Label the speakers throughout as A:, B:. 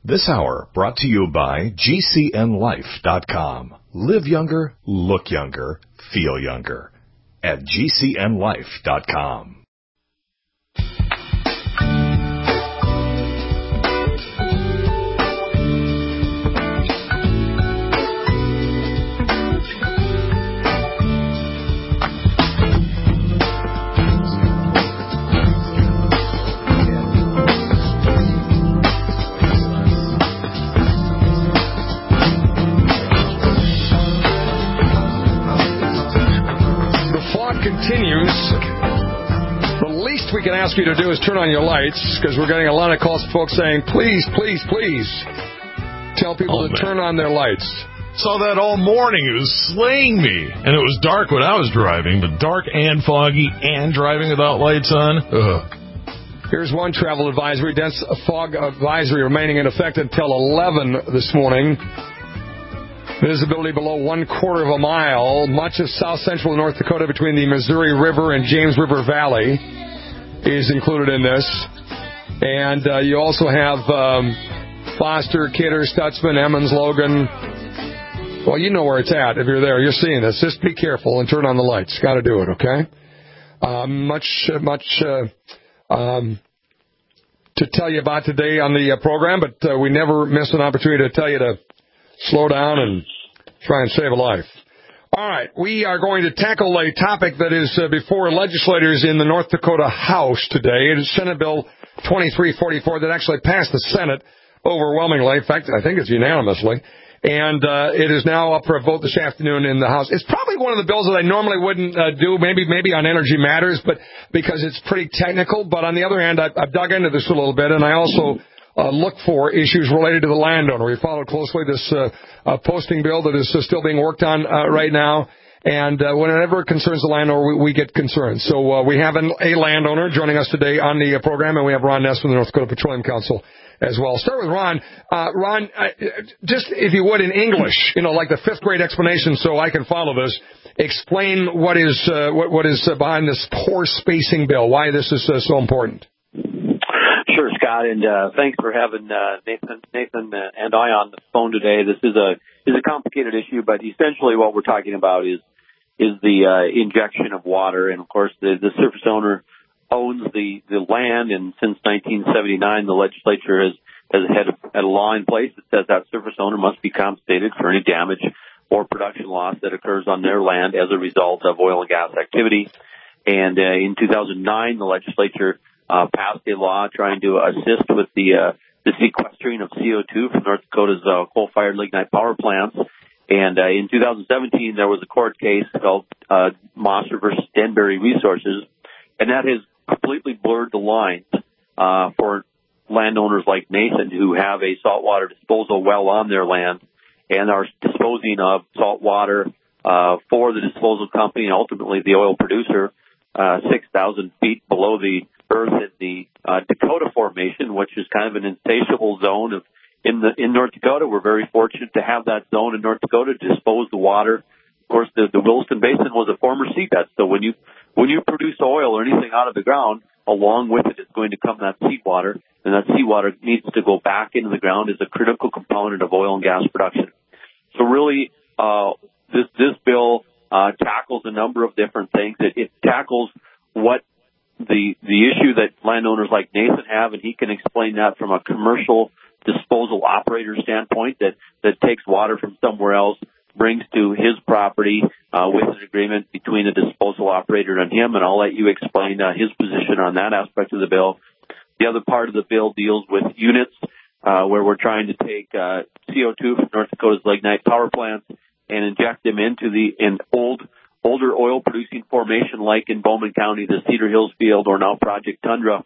A: This hour brought to you by GCNLife.com. Live younger, look younger, feel younger at GCNLife.com.
B: Continues. The least we can ask you to do is turn on your lights, because we're getting a lot of calls from folks saying, please, please, please tell people to turn on their lights.
C: Saw that all morning. It was slaying me. And it was dark when I was driving, but dark and foggy and driving without lights on. Ugh.
B: Here's one travel advisory. Dense fog advisory remaining in effect until 11 this morning. Visibility below 1/4 of a mile. Much of south-central North Dakota between the Missouri River and James River Valley is included in this. And you also have Foster, Kidder, Stutzman, Emmons, Logan. Well, you know where it's at if you're there. You're seeing this. Just be careful and turn on the lights. Got to do it, okay? Much to tell you about today on the program, but we never miss an opportunity to tell you to slow down and try and save a life. All right, we are going to tackle a topic that is before legislators in the North Dakota House today. It is Senate Bill 2344 that actually passed the Senate overwhelmingly. In fact, I think it's unanimously. And it is now up for a vote this afternoon in the House. It's probably one of the bills that I normally wouldn't do, maybe on Energy Matters, but because it's pretty technical. But on the other hand, I've dug into this a little bit, and I also look for issues related to the landowner. We followed closely this posting bill that is still being worked on right now. And whenever it concerns the landowner, we get concerned. So we have a landowner joining us today on the program, and we have Ron Ness from the North Dakota Petroleum Council as well. I'll start with Ron. Ron, just if you would in English, like the fifth grade explanation so I can follow this, explain what is behind this poor spacing bill, why this is so important.
D: Sure, Scott, and thanks for having Nathan and I on the phone today. This is a complicated issue, but essentially what we're talking about is the injection of water, and of course the surface owner owns the land, and since 1979 the legislature has had a law in place that says that surface owner must be compensated for any damage or production loss that occurs on their land as a result of oil and gas activity. And in 2009 the legislature passed a law trying to assist with the sequestering of CO2 from North Dakota's coal-fired lignite power plants. And in 2017, there was a court case called Mosser versus Denbury Resources, and that has completely blurred the lines for landowners like Nathan who have a saltwater disposal well on their land and are disposing of salt water for the disposal company and ultimately the oil producer 6,000 feet below the earth in the Dakota Formation, which is kind of an insatiable zone in North Dakota. We're very fortunate to have that zone in North Dakota to dispose the water. Of course, the Williston Basin was a former seabed, so when you produce oil or anything out of the ground, along with it is going to come that seawater, and that seawater needs to go back into the ground as a critical component of oil and gas production. So really, this bill tackles a number of different things. It tackles what the issue that landowners like Nathan have, and he can explain that from a commercial disposal operator standpoint that takes water from somewhere else, brings to his property with an agreement between the disposal operator and him, and I'll let you explain his position on that aspect of the bill. The other part of the bill deals with units where we're trying to take CO2 from North Dakota's lignite power plants and inject them into an older oil-producing formation like in Bowman County, the Cedar Hills Field, or now Project Tundra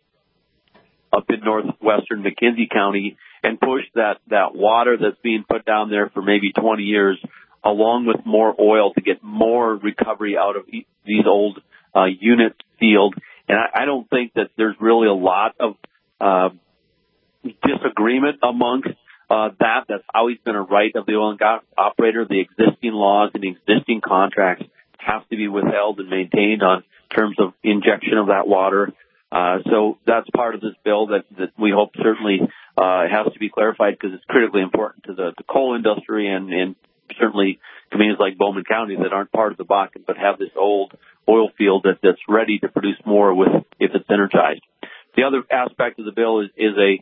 D: up in northwestern McKenzie County, and push that water that's being put down there for maybe 20 years along with more oil to get more recovery out of these old unit field. And I don't think that there's really a lot of disagreement amongst that. That's always been a right of the oil and gas operator. The existing laws and the existing contracts have to be withheld and maintained on terms of injection of that water. So that's part of this bill that we hope certainly has to be clarified because it's critically important to the coal industry and certainly communities like Bowman County that aren't part of the Bakken but have this old oil field that's ready to produce more if it's energized. The other aspect of the bill is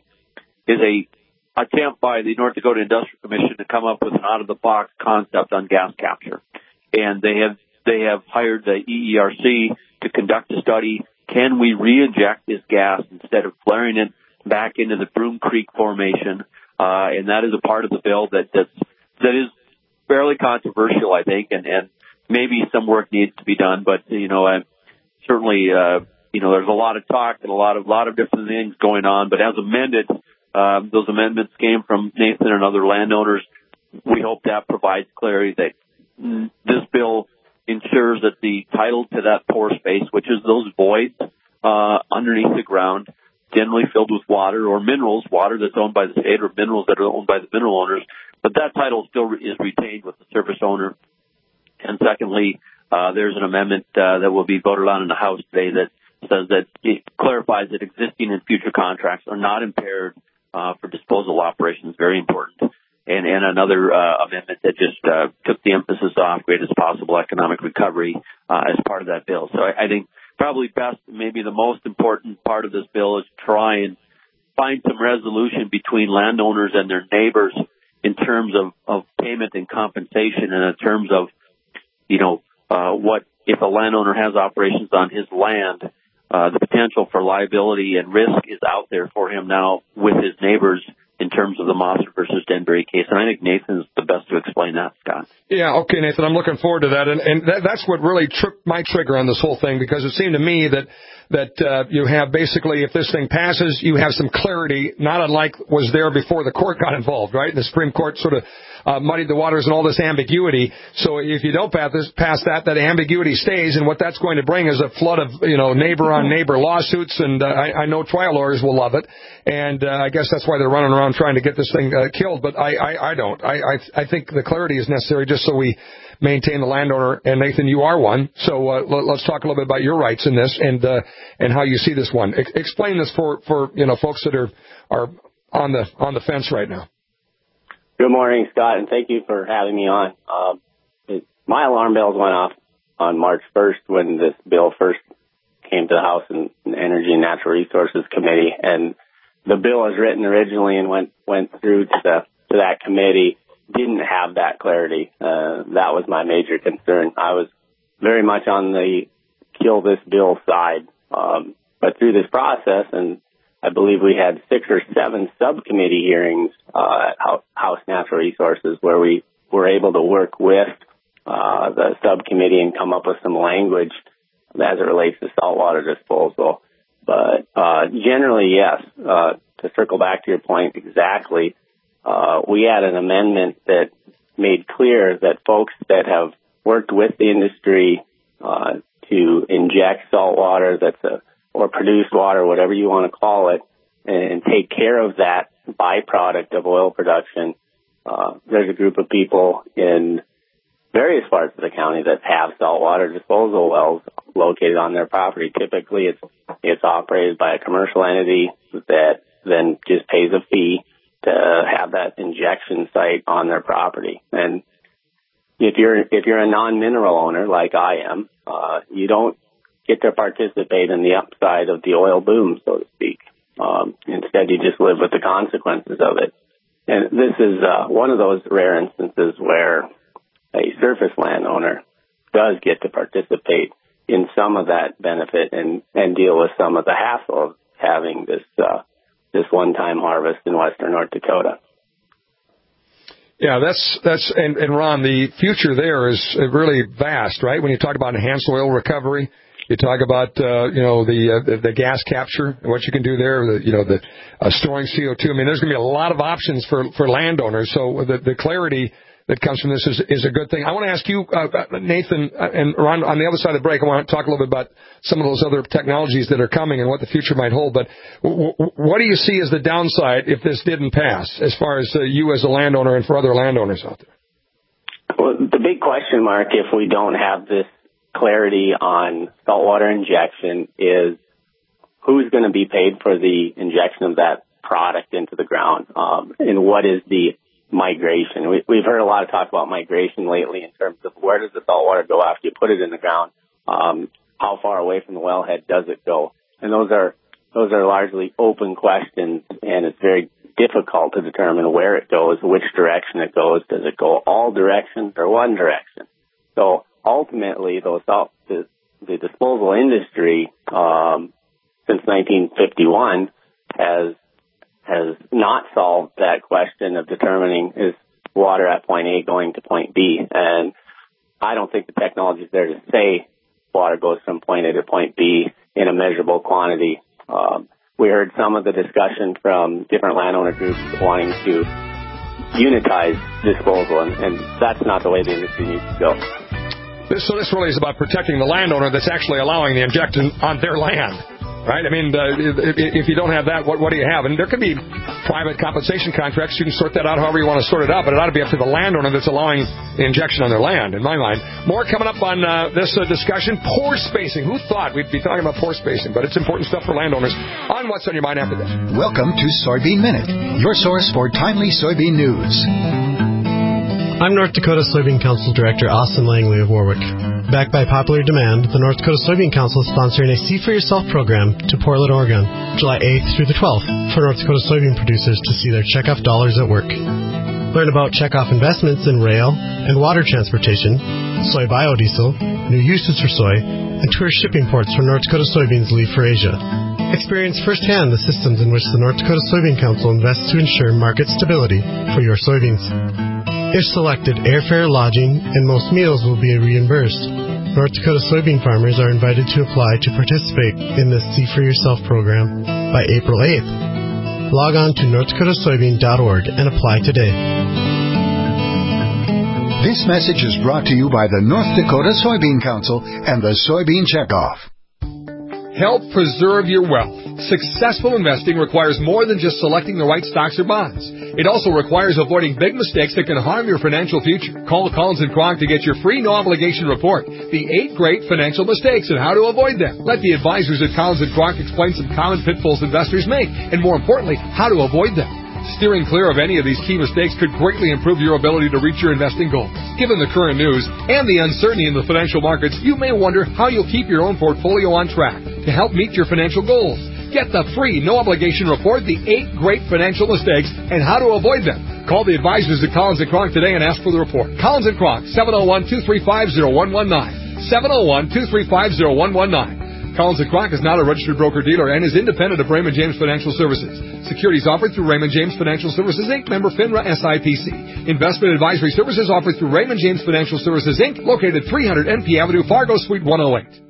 D: a attempt by the North Dakota Industrial Commission to come up with an out-of-the-box concept on gas capture. And they have hired the EERC to conduct a study. Can we re-inject this gas instead of flaring it back into the Broom Creek Formation? And that is a part of the bill that is fairly controversial, I think, and maybe some work needs to be done. But, certainly, there's a lot of talk and a lot of different things going on. But as amended, those amendments came from Nathan and other landowners. We hope that provides clarity that this bill ensures that the title to that pore space, which is those voids underneath the ground, generally filled with water or minerals, water that's owned by the state or minerals that are owned by the mineral owners, but that title still is retained with the surface owner. And secondly, there's an amendment that will be voted on in the House today that says that it clarifies that existing and future contracts are not impaired for disposal operations, very important. And another amendment that just took the emphasis off greatest possible economic recovery as part of that bill. So I think probably best, maybe the most important part of this bill is try and find some resolution between landowners and their neighbors in terms of payment and compensation, and in terms of, what if a landowner has operations on his land, the potential for liability and risk is out there for him now with his neighbors in terms of the Mosser versus Denbury case. And I think Nathan's the best to explain that, Scott.
B: Yeah, okay, Nathan, I'm looking forward to that. And that's what really tripped my trigger on this whole thing, because it seemed to me that you have basically, if this thing passes, you have some clarity, not unlike was there before the court got involved, right? The Supreme Court sort of muddied the waters and all this ambiguity. So if you don't pass that ambiguity stays, and what that's going to bring is a flood of, neighbor-on-neighbor lawsuits, and I know trial lawyers will love it. And I guess that's why they're running around trying to get this thing killed. But I don't. I think the clarity is necessary just so we maintain the landowner. And Nathan, you are one. So let's talk a little bit about your rights in this and how you see this one. Explain this for folks that are on the fence right now.
E: Good morning, Scott, and thank you for having me on. My alarm bells went off on March 1st when this bill first came to the House and Energy and Natural Resources Committee, and the bill as written originally and went through to that committee didn't have that clarity. That was my major concern. I was very much on the kill this bill side, but through this process, and I believe we had 6 or 7 subcommittee hearings at House Natural Resources where we were able to work with the subcommittee and come up with some language as it relates to saltwater disposal. But generally, yes, to circle back to your point exactly, we had an amendment that made clear that folks that have worked with the industry to inject saltwater or produce water, whatever you want to call it, and take care of that byproduct of oil production. There's a group of people in various parts of the county that have saltwater disposal wells located on their property. Typically, it's operated by a commercial entity that then just pays a fee to have that injection site on their property. And if you're a non-mineral owner like I am, you don't get to participate in the upside of the oil boom, so to speak. Instead, you just live with the consequences of it. And this is one of those rare instances where a surface landowner does get to participate in some of that benefit and deal with some of the hassle of having this one-time harvest in western North Dakota.
B: Yeah, that's and Ron, the future there is really vast, right? When you talk about enhanced oil recovery, you talk about the gas capture, what you can do there, the storing CO2. I mean, there's going to be a lot of options for landowners. So the clarity that comes from this is a good thing. I want to ask you, Nathan, and Ron, on the other side of the break, I want to talk a little bit about some of those other technologies that are coming and what the future might hold. But what do you see as the downside if this didn't pass, as far as you as a landowner and for other landowners out there?
E: Well, the big question mark, if we don't have this clarity on saltwater injection, is who's going to be paid for the injection of that product into the ground, and what is the migration. We've heard a lot of talk about migration lately in terms of where does the salt water go after you put it in the ground, how far away from the wellhead does it go, and those are largely open questions, and it's very difficult to determine where it goes, which direction it goes. Does it go all directions or one direction? So ultimately, the disposal industry since 1951 has not solved that question of determining is water at point A going to point B. And I don't think the technology is there to say water goes from point A to point B in a measurable quantity. We heard some of the discussion from different landowner groups wanting to unitize disposal, and that's not the way the industry needs to go.
B: So this really is about protecting the landowner that's actually allowing the injection on their land, right? I mean, if you don't have that, what do you have? And there could be private compensation contracts. You can sort that out however you want to sort it out, but it ought to be up to the landowner that's allowing the injection on their land, in my mind. More coming up on this discussion. Pore spacing. Who thought we'd be talking about pore spacing? But it's important stuff for landowners. On What's on Your Mind after this.
F: Welcome to Soybean Minute, your source for timely soybean news.
G: I'm North Dakota Soybean Council Director Austin Langley of Warwick. Backed by popular demand, the North Dakota Soybean Council is sponsoring a See for Yourself program to Portland, Oregon, July 8th through the 12th for North Dakota soybean producers to see their checkoff dollars at work. Learn about checkoff investments in rail and water transportation, soy biodiesel, new uses for soy, and tour shipping ports for North Dakota soybeans leave for Asia. Experience firsthand the systems in which the North Dakota Soybean Council invests to ensure market stability for your soybeans. If selected, airfare, lodging, and most meals will be reimbursed. North Dakota soybean farmers are invited to apply to participate in the See for Yourself program by April 8th. Log on to northdakotasoybean.org and apply today.
F: This message is brought to you by the North Dakota Soybean Council and the Soybean Checkoff.
B: Help preserve your wealth. Successful investing requires more than just selecting the right stocks or bonds. It also requires avoiding big mistakes that can harm your financial future. Call Collins & Kronk to get your free no-obligation report, The 8 Great Financial Mistakes and How to Avoid Them. Let the advisors at Collins & Kronk explain some common pitfalls investors make, and more importantly, how to avoid them. Steering clear of any of these key mistakes could greatly improve your ability to reach your investing goals. Given the current news and the uncertainty in the financial markets, you may wonder how you'll keep your own portfolio on track to help meet your financial goals. Get the free no-obligation report, The 8 Great Financial Mistakes and How to Avoid Them. Call the advisors at Collins & Kronk today and ask for the report. Collins & Kronk, 701-235-0119. 701-235-0119. Collins & Kronk is not a registered broker-dealer and is independent of Raymond James Financial Services. Securities offered through Raymond James Financial Services, Inc., member FINRA SIPC. Investment advisory services offered through Raymond James Financial Services, Inc., located 300 NP Avenue, Fargo, Suite 108.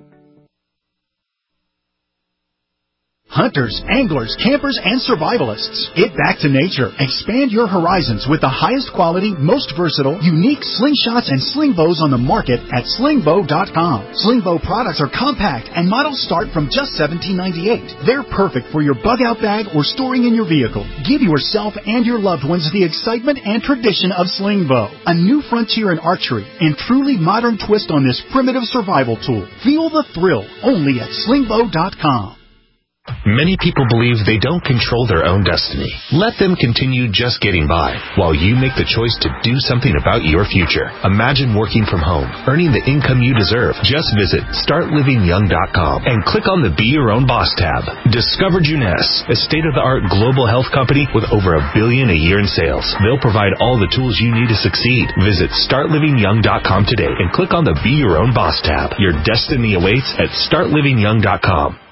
H: Hunters, anglers, campers, and survivalists. Get back to nature. Expand your horizons with the highest quality, most versatile, unique slingshots and sling bows on the market at slingbow.com. Slingbow products are compact and models start from just $17.98. They're perfect for your bug-out bag or storing in your vehicle. Give yourself and your loved ones the excitement and tradition of Slingbow, a new frontier in archery and truly modern twist on this primitive survival tool. Feel the thrill only at slingbow.com.
I: Many people believe they don't control their own destiny. Let them continue just getting by while you make the choice to do something about your future. Imagine working from home, earning the income you deserve. Just visit startlivingyoung.com and click on the Be Your Own Boss tab. Discover Juness, a state-of-the-art global health company with over $1 billion a year in sales. They'll provide all the tools you need to succeed. Visit startlivingyoung.com today and click on the Be Your Own Boss tab. Your destiny awaits at startlivingyoung.com.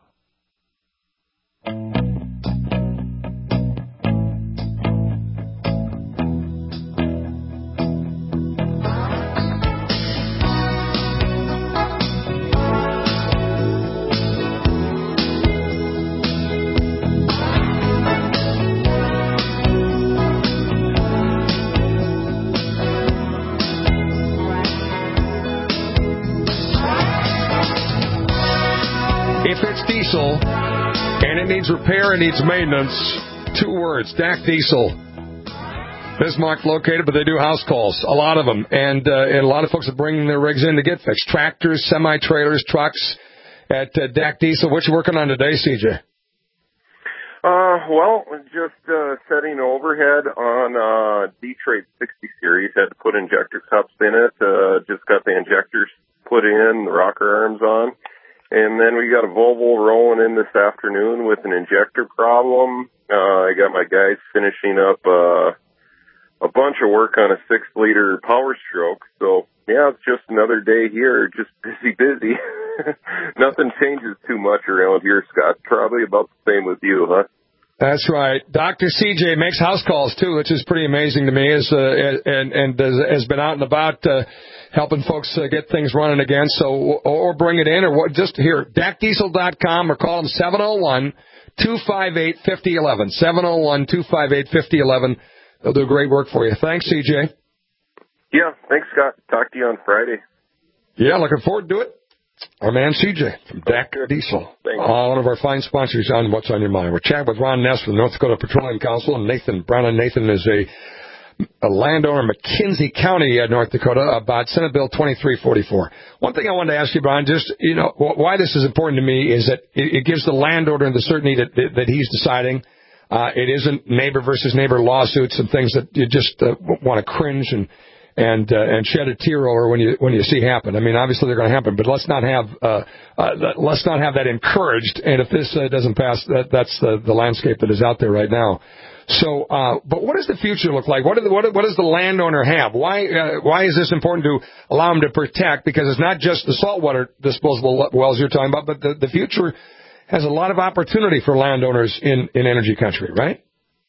B: And it needs repair, it needs maintenance. 2 words, DAC Diesel. Bismarck located, but they do house calls, a lot of them. And a lot of folks are bringing their rigs in to get fixed. Tractors, semi-trailers, trucks at DAC Diesel. What you working on today, CJ?
J: Well, just setting overhead on D-Trade 60 series. Had to put injector cups in it. Just got the injectors put in, the rocker arms on. And then we got a Volvo rolling in this afternoon with an injector problem. I got my guys finishing up a bunch of work on a 6-liter Power Stroke. So, yeah, it's just another day here, just busy. Nothing changes too much around here, Scott. Probably about the same with you, huh?
B: That's right. Dr. CJ makes house calls, too, which is pretty amazing to me, and has been out and about helping folks get things running again. So, or bring it in, or just here, DACDiesel.com, or call them 701-258-5011. 701-258-5011. They'll do great work for you. Thanks, CJ.
J: Yeah, thanks, Scott. Talk to you on Friday.
B: Yeah, looking forward to it. Our man CJ from DAC Diesel, one of our fine sponsors on What's on Your Mind. We're chatting with Ron Ness from the North Dakota Petroleum Council and Nathan Brown. Nathan is a landowner in McKenzie County, North Dakota, about Senate Bill 2344. One thing I wanted to ask you, Brian, just, why this is important to me is that it gives the landowner the certainty that he's deciding. It isn't neighbor versus neighbor lawsuits and things that you just want to cringe and shed a tear over when you see happen. I mean, obviously they're going to happen, but let's not have that encouraged. And if this doesn't pass, that's the landscape that is out there right now. So, but what does the future look like? What does the landowner have? Why is this important to allow them to protect? Because it's not just the saltwater disposal wells you're talking about, but the future has a lot of opportunity for landowners in energy country, right?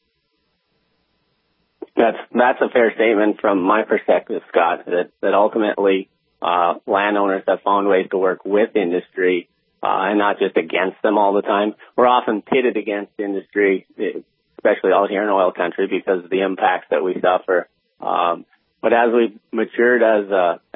E: That's a fair statement from my perspective, Scott, that ultimately landowners have found ways to work with industry and not just against them all the time. We're often pitted against industry, especially out here in oil country, because of the impacts that we suffer. But as we've matured as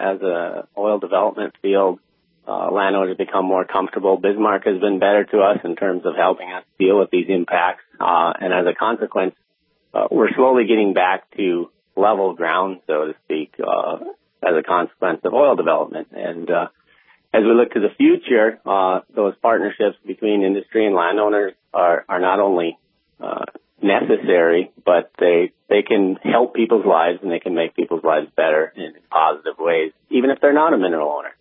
E: a oil development field, landowners have become more comfortable. Bismarck has been better to us in terms of helping us deal with these impacts. And as a consequence, we're slowly getting back to level ground, so to speak, as a consequence of oil development. And as we look to the future, those partnerships between industry and landowners are not only necessary, but they can help people's lives and they can make people's lives better in positive ways, even if they're not a mineral owner.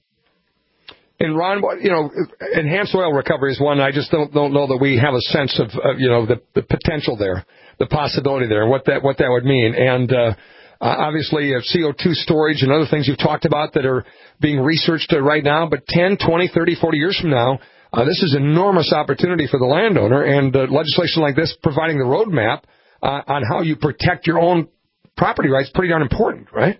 B: And Ron, enhanced oil recovery is one I just don't know that we have a sense of the potential there, the possibility there, and what that would mean. And obviously, CO2 storage and other things you've talked about that are being researched right now. But 10, 20, 30, 40 years from now, this is enormous opportunity for the landowner. And legislation like this, providing the roadmap on how you protect your own property rights, pretty darn important, right?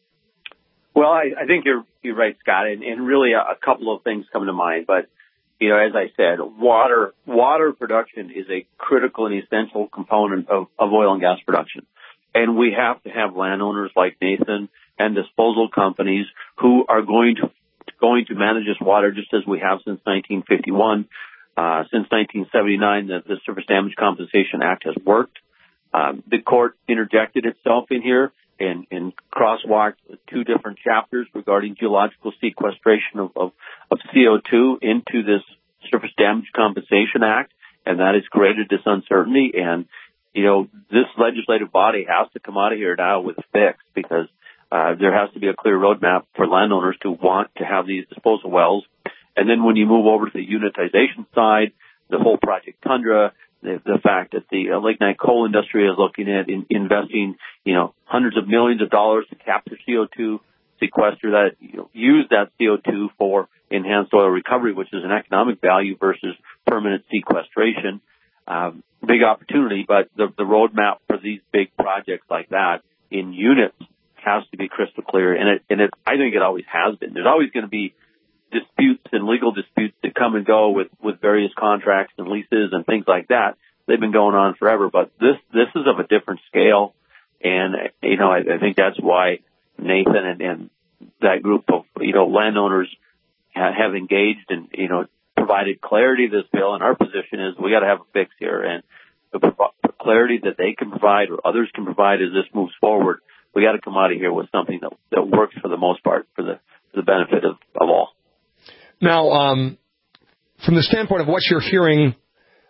D: Well, I think you're right, Scott, and really a couple of things come to mind. But, as I said, water production is a critical and essential component of oil and gas production. And we have to have landowners like Nathan and disposal companies who are going to manage this water just as we have since 1951. Since 1979, the Surface Damage Compensation Act has worked. The court interjected itself in here and crosswalked two different chapters regarding geological sequestration of CO2 into this Surface Damage Compensation Act, and that has created this uncertainty. And, this legislative body has to come out of here now with a fix, because there has to be a clear roadmap for landowners to want to have these disposal wells. And then when you move over to the unitization side, the whole Project Tundra, the fact that the lignite coal industry is looking at investing, hundreds of millions of dollars to capture CO2, sequester that, use that CO2 for enhanced oil recovery, which is an economic value versus permanent sequestration. Big opportunity, but the roadmap for these big projects like that in units has to be crystal clear, and I think it always has been. There's always going to be disputes and legal disputes that come and go with various contracts and leases and things like that. They've been going on forever, but this is of a different scale, and I think that's why Nathan and that group of landowners have engaged and provided clarity to this bill. And our position is we got to have a fix here, and the clarity that they can provide or others can provide as this moves forward, we got to come out of here with something that works for the most part for the benefit of all.
B: Now, from the standpoint of what you're hearing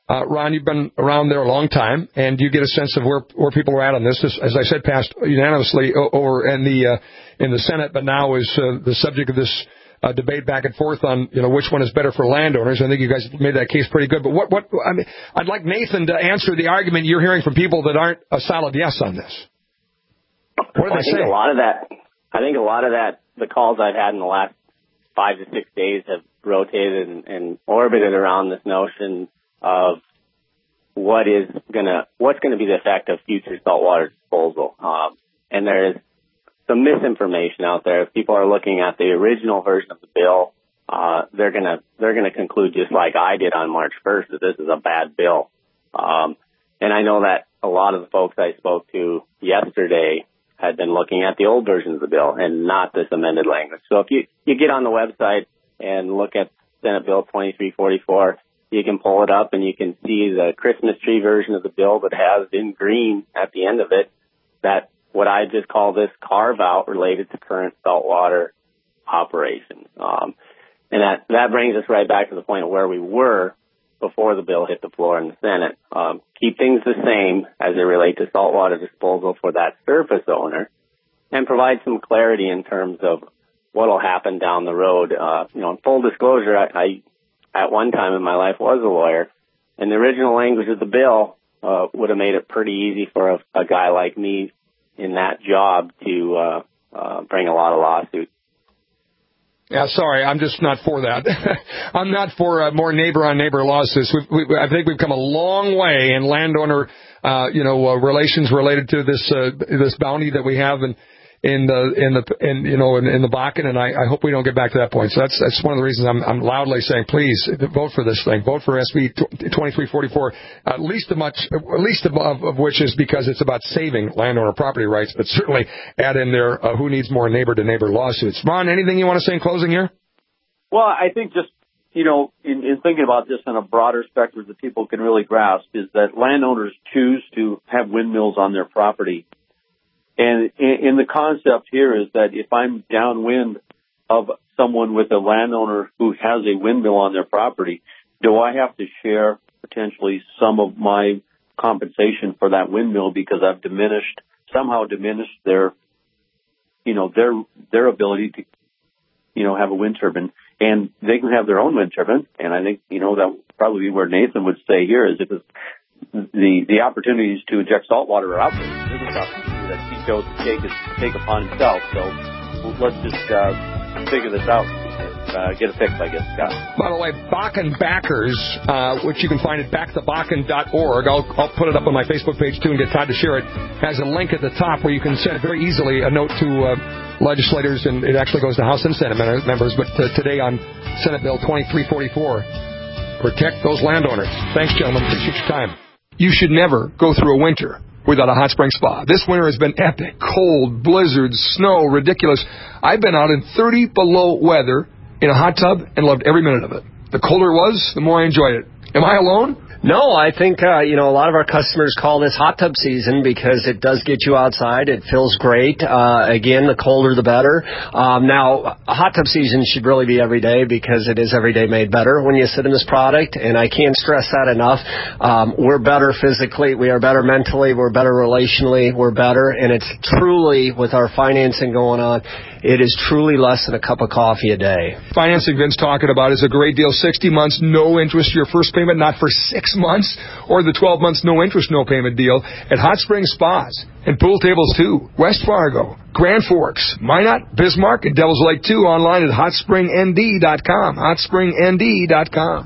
B: Ron, you've been around there a long time, and you get a sense of where people are at on this. As I said, passed unanimously over in the Senate, but now is the subject of this debate back and forth on which one is better for landowners. I think you guys made that case pretty good. But I mean, I'd like Nathan to answer the argument you're hearing from people that aren't a solid yes on this. What do they say?
E: I think a lot of that, the calls I've had in the last 5 to 6 days have rotated and orbited around this notion of what's going to be the effect of future saltwater disposal. And there is some misinformation out there. If people are looking at the original version of the bill, they're going to conclude just like I did on March 1st that this is a bad bill. And I know that a lot of the folks I spoke to yesterday had been looking at the old version of the bill and not this amended language. So if you get on the website and look at Senate Bill 2344, you can pull it up and you can see the Christmas tree version of the bill that has in green at the end of it that what I just call this carve-out related to current saltwater operations. And that brings us right back to the point of where we were before the bill hit the floor in the Senate. Keep things the same as they relate to saltwater disposal for that surface owner and provide some clarity in terms of what will happen down the road. In full disclosure, I at one time in my life was a lawyer, and the original language of the bill would have made it pretty easy for a guy like me in that job to bring a lot of lawsuits.
B: Yeah, sorry, I'm just not for that. I'm not for more neighbor-on-neighbor lawsuits. I think we've come a long way in landowner, relations related to this bounty that we have in the Bakken, and I hope we don't get back to that point. So that's one of the reasons I'm loudly saying, please vote for this thing. Vote for SB 2344. Least of which is because it's about saving landowner property rights, but certainly add in there who needs more neighbor-to-neighbor lawsuits. Ron, anything you want to say in closing here?
D: Well, I think just in thinking about this on a broader spectrum that people can really grasp is that landowners choose to have windmills on their property. And in the concept here is that if I'm downwind of someone with a landowner who has a windmill on their property, do I have to share potentially some of my compensation for that windmill because I've somehow diminished their ability to, have a wind turbine, and they can have their own wind turbine. And I think, that would probably be where Nathan would stay here is if it's the opportunities to inject salt water are out there. Business opportunity that he chose to take upon himself. So let's just figure this out. Get it fixed, I guess, Scott.
B: By the way, Bakken Backers, which you can find at backthebakken.org. I'll put it up on my Facebook page, too, and get Todd to share it. Has a link at the top where you can send very easily a note to legislators, and it actually goes to House and Senate members. But today on Senate Bill 2344, protect those landowners. Thanks, gentlemen. Appreciate your time. You should never go through a winter without a hot spring spa. This winter has been epic. Cold, blizzards, snow, ridiculous. I've been out in 30 below weather in a hot tub and loved every minute of it. The colder it was, the more I enjoyed it. Am I alone?
K: No, I think, a lot of our customers call this hot tub season because it does get you outside. It feels great. Again, the colder the better. Now, a hot tub season should really be every day because it is every day made better when you sit in this product, and I can't stress that enough. We're better physically. We are better mentally. We're better relationally. We're better, and it's truly, with our financing going on, it is truly less than a cup of coffee a day.
B: Financing Vince talking about is a great deal. 60 months, no interest, your first payment, not for 6 months, or the 12 months, no interest, no payment deal at Hot Springs Spas and Pool Tables 2, West Fargo, Grand Forks, Minot, Bismarck, and Devil's Lake 2, online at hotspringnd.com, hotspringnd.com.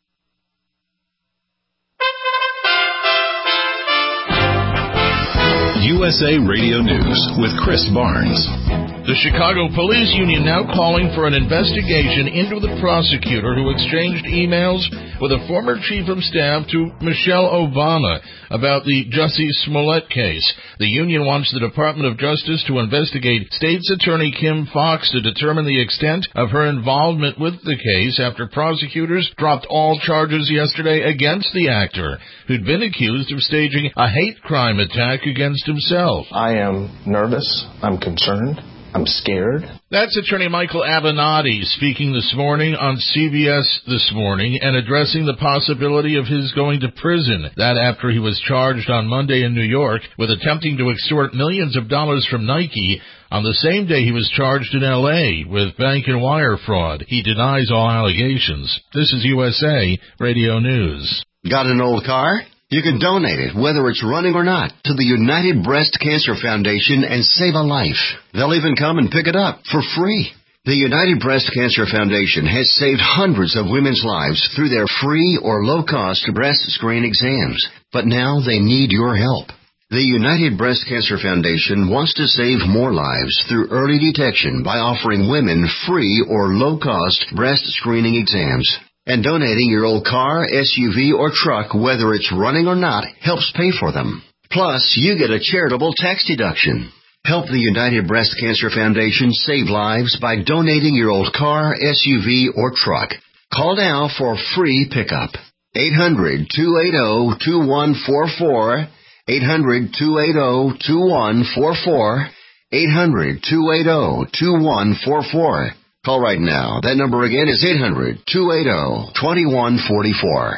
A: USA Radio News with Chris Barnes.
C: The Chicago Police Union now calling for an investigation into the prosecutor who exchanged emails with a former chief of staff to Michelle Obama about the Jussie Smollett case. The union wants the Department of Justice to investigate State's Attorney Kim Foxx to determine the extent of her involvement with the case after prosecutors dropped all charges yesterday against the actor, who'd been accused of staging a hate crime attack against himself.
L: I am nervous. I'm concerned. I'm scared.
C: That's attorney Michael Avenatti speaking this morning on CBS This Morning and addressing the possibility of his going to prison. That after he was charged on Monday in New York with attempting to extort millions of dollars from Nike on the same day he was charged in L.A. with bank and wire fraud. He denies all allegations. This is USA Radio News.
M: Got an old car? You can donate it, whether it's running or not, to the United Breast Cancer Foundation and save a life. They'll even come and pick it up for free. The United Breast Cancer Foundation has saved hundreds of women's lives through their free or low-cost breast screen exams. But now they need your help. The United Breast Cancer Foundation wants to save more lives through early detection by offering women free or low-cost breast screening exams. And donating your old car, SUV, or truck, whether it's running or not, helps pay for them. Plus, you get a charitable tax deduction. Help the United Breast Cancer Foundation save lives by donating your old car, SUV, or truck. Call now for free pickup. 800-280-2144. 800-280-2144. 800-280-2144. Call right now. That number again is 800-280-2144.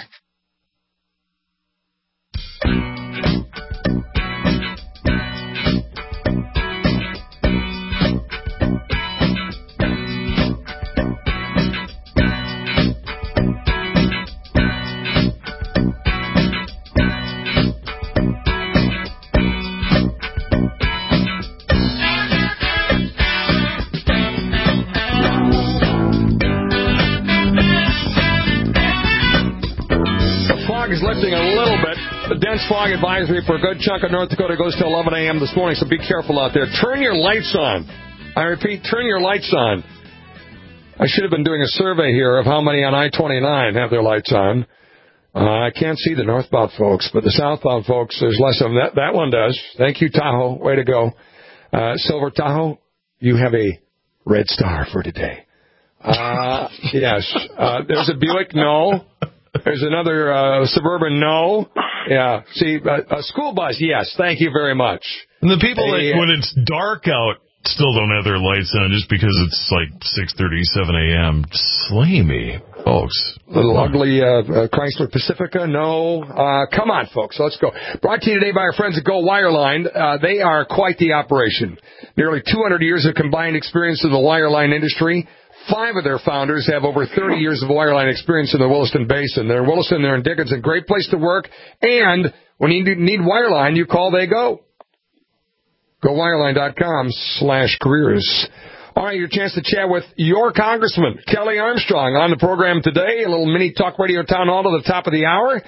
B: Is lifting a little bit. The dense fog advisory for a good chunk of North Dakota goes to 11 a.m. this morning, so be careful out there. Turn your lights on. I repeat, turn your lights on. I should have been doing a survey here of how many on I-29 have their lights on. I can't see the northbound folks, but the southbound folks, there's less of them. That one does. Thank you, Tahoe. Way to go. Silver Tahoe, you have a red star for today. Yes. There's a Buick, no. There's another Suburban, no. Yeah. See, a school bus, yes. Thank you very much.
N: And the people that, when it's dark out, still don't have their lights on just because it's like 6:30, 7 a.m. Slay me, folks.
B: Little ugly Chrysler Pacifica, no. Come on, folks. Let's go. Brought to you today by our friends at Go Wireline. They are quite the operation. Nearly 200 years of combined experience in the wireline industry. 5 of their founders have over 30 years of wireline experience in the Williston Basin. They're in Williston, they're in Dickinson. Great place to work. And when you need wireline, you call, they go. GoWireline.com/careers. All right, your chance to chat with your congressman, Kelly Armstrong, on the program today. A little mini talk radio town hall to the top of the hour.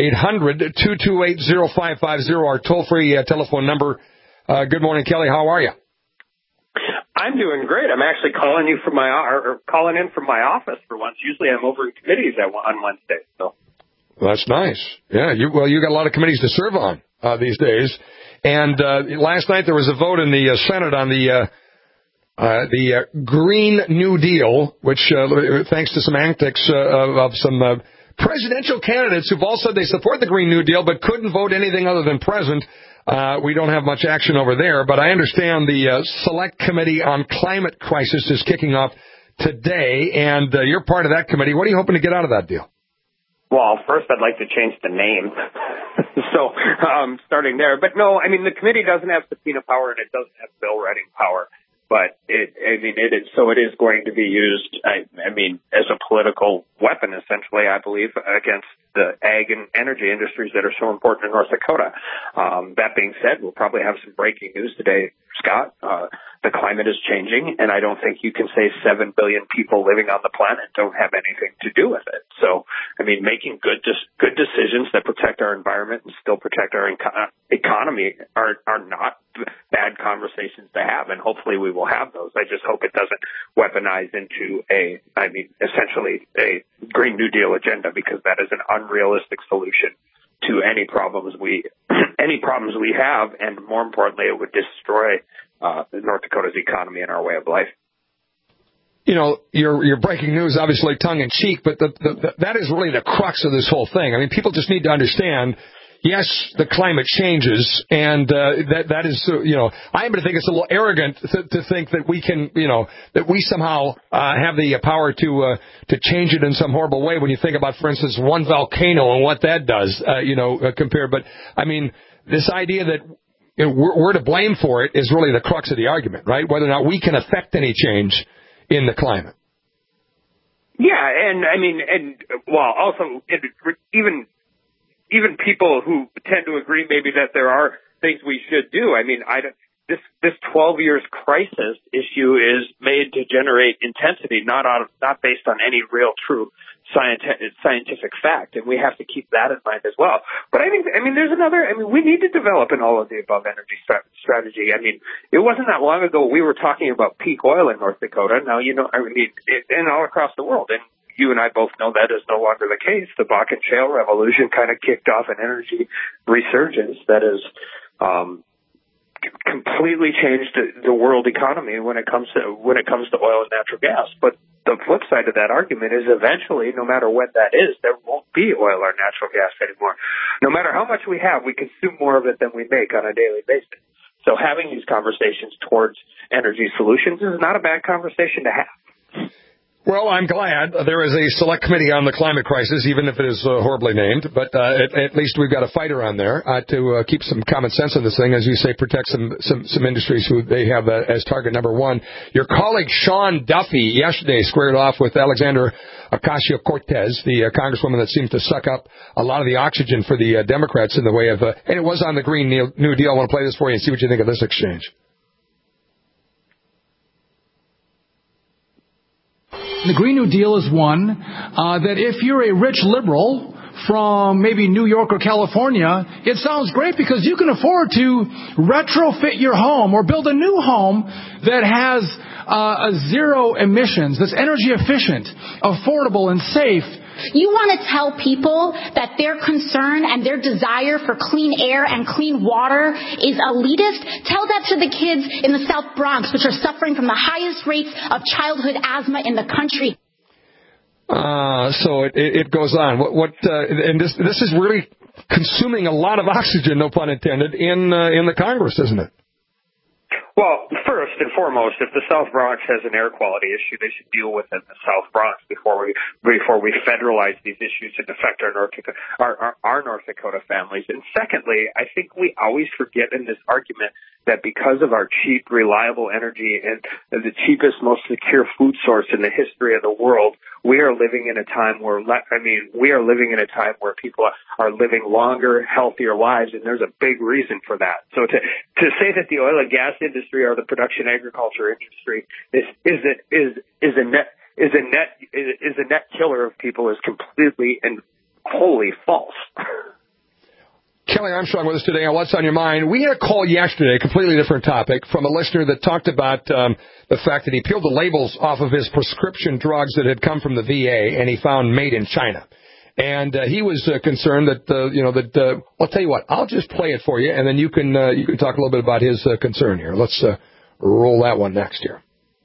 B: 800-228-0550, our toll-free telephone number. Good morning, Kelly. How are you?
O: I'm doing great. I'm actually calling in from my office for once. Usually I'm over in committees on Wednesday. So
B: that's nice. Yeah, you got a lot of committees to serve on these days. And last night there was a vote in the Senate on the Green New Deal, which thanks to some antics of some presidential candidates who've all said they support the Green New Deal but couldn't vote anything other than present. We don't have much action over there, but I understand the Select Committee on Climate Crisis is kicking off today, and you're part of that committee. What are you hoping to get out of that deal?
O: Well, first I'd like to change the name. So, starting there. But no, I mean, the committee doesn't have subpoena power and it doesn't have bill writing power. But it is going to be used, I mean, as a political weapon, essentially, I believe, against the ag and energy industries that are so important in North Dakota. That being said, we'll probably have some breaking news today, Scott. The climate is changing, and I don't think you can say 7 billion people living on the planet don't have anything to do with it. So, I mean, making good decisions that protect our environment and still protect our economy are not bad conversations to have, and hopefully we will have those. I just hope it doesn't weaponize into essentially a Green New Deal agenda, because that is an unrealistic solution to any problems we have, and more importantly, it would destroy North Dakota's economy and our way of life.
B: You know, your breaking news, obviously tongue in cheek, but that is really the crux of this whole thing. I mean, people just need to understand yes, the climate changes, and that is, I happen to think it's a little arrogant to think that we can, that we somehow have the power to change it in some horrible way. When you think about, for instance, one volcano and what that does, compared. But I mean, this idea that we're to blame for it is really the crux of the argument, right? Whether or not we can affect any change in the climate.
O: Yeah, and I mean, also even people who tend to agree maybe that there are things we should do. I mean, this 12 years crisis issue is made to generate intensity, not based on any real true scientific fact, and we have to keep that in mind as well. But we need to develop an all of the above energy strategy. I mean, it wasn't that long ago we were talking about peak oil in North Dakota. Now, and all across the world. And you and I both know that is no longer the case. The Bakken Shale revolution kind of kicked off an energy resurgence that is completely changed the world economy when it comes to oil and natural gas. But the flip side of that argument is eventually, no matter when that is, there won't be oil or natural gas anymore. No matter how much we have, we consume more of it than we make on a daily basis. So having these conversations towards energy solutions is not a bad conversation to have.
B: Well, I'm glad there is a select committee on the climate crisis, even if it is horribly named. But at least we've got a fighter on there to keep some common sense in this thing, as you say, protect some industries who they have as target number one. Your colleague Sean Duffy yesterday squared off with Alexandra Ocasio-Cortez, the congresswoman that seems to suck up a lot of the oxygen for the Democrats in the way of, and it was on the Green New Deal. I want to play this for you and see what you think of this exchange.
L: The Green New Deal is one that if you're a rich liberal from maybe New York or California, it sounds great because you can afford to retrofit your home or build a new home that has zero emissions, that's energy efficient, affordable, and safe.
P: You want to tell people that their concern and their desire for clean air and clean water is elitist? Tell that to the kids in the South Bronx, which are suffering from the highest rates of childhood asthma in the country.
B: So it goes on. And this is really consuming a lot of oxygen, no pun intended, in the Congress, isn't it?
O: Well, first and foremost, if the South Bronx has an air quality issue, they should deal with it in the South Bronx before we federalize these issues and affect our North Dakota families. And secondly, I think we always forget in this argument that because of our cheap, reliable energy and the cheapest, most secure food source in the history of the world, we are living in a time where people are living longer, healthier lives, and there's a big reason for that. So to say that the oil and gas industry or the production agriculture industry is a net killer of people is completely and wholly false.
B: Kelly Armstrong with us today on What's on Your Mind. We had a call yesterday, a completely different topic, from a listener that talked about the fact that he peeled the labels off of his prescription drugs that had come from the VA, and he found made in China. And he was concerned that, I'll tell you what, I'll just play it for you, and then you can talk a little bit about his concern here. Let's roll that one next here.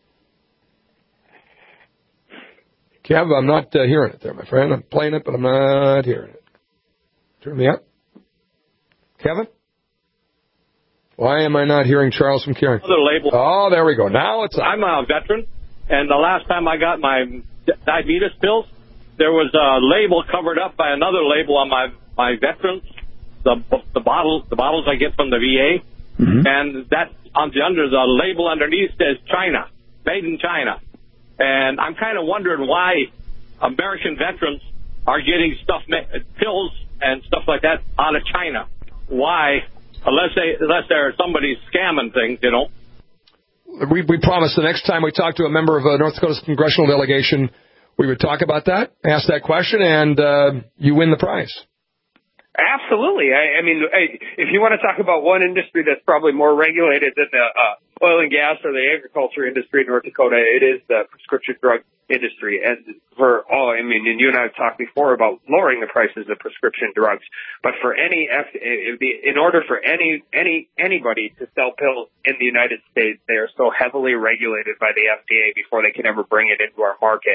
B: Kev, I'm not hearing it there, my friend. I'm playing it, but I'm not hearing it. Turn me up. Kevin? Why am I not hearing Charles from Caring?
Q: Other label.
B: Oh, there we go. Now it's up.
Q: I'm a veteran, and the last time I got my diabetes pills, there was a label covered up by another label on my veterans, the bottles I get from the VA, and that under the label underneath says China, made in China. And I'm kind of wondering why American veterans are getting pills and stuff like that out of China. Why? Unless there's somebody scamming things,
B: We promised the next time we talk to a member of North Dakota's congressional delegation, we would talk about that, ask that question, and you win the prize.
O: Absolutely. I mean, if you want to talk about one industry that's probably more regulated than the oil and gas or the agriculture industry in North Dakota, it is the prescription drug industry. And and you and I have talked before about lowering the prices of prescription drugs. But for in order for anybody to sell pills in the United States, they are so heavily regulated by the FDA before they can ever bring it into our market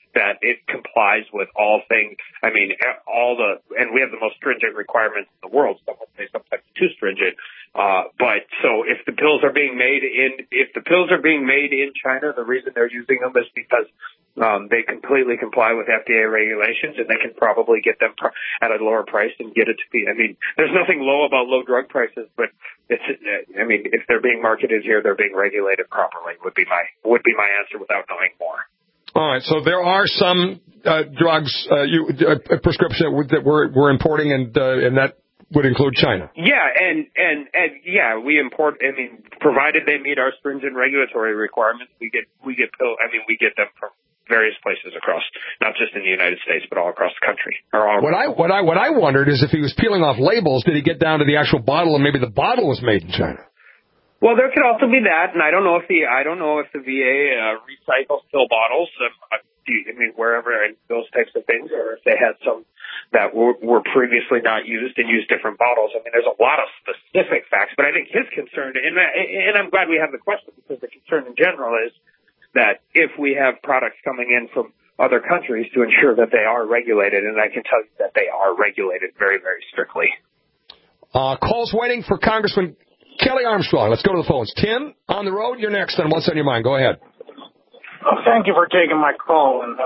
O: that it complies with all things. I mean, and we have the most stringent requirements in the world. Some would say sometimes too stringent. But so if the pills are being made in China, the reason they're using them is because they completely comply with FDA regulations, and they can probably get them at a lower price and get it to be. I mean, there's nothing low about low drug prices, but if they're being marketed here, they're being regulated properly. Would be my answer without knowing more.
B: All right. So there are some drugs, prescription that we're importing, and that would include China.
O: Yeah, and we import. I mean, provided they meet our stringent regulatory requirements, we get them from various places across, not just in the United States, but all across the country.
B: What I wondered is if he was peeling off labels, did he get down to the actual bottle, and maybe the bottle was made in China?
O: Well, there could also be that, and I don't know if the VA recycles pill bottles. Wherever those types of things, or if they had some that were previously not used and used different bottles. I mean, there's a lot of specific facts, but I think his concern, and I'm glad we have the question, because the concern in general is that if we have products coming in from other countries, to ensure that they are regulated, and I can tell you that they are regulated very, very strictly.
B: Calls waiting for Congressman Kelly Armstrong. Let's go to the phones. Tim, on the road, you're next on What's on Your Mind. Go ahead.
R: Thank you for taking my call. And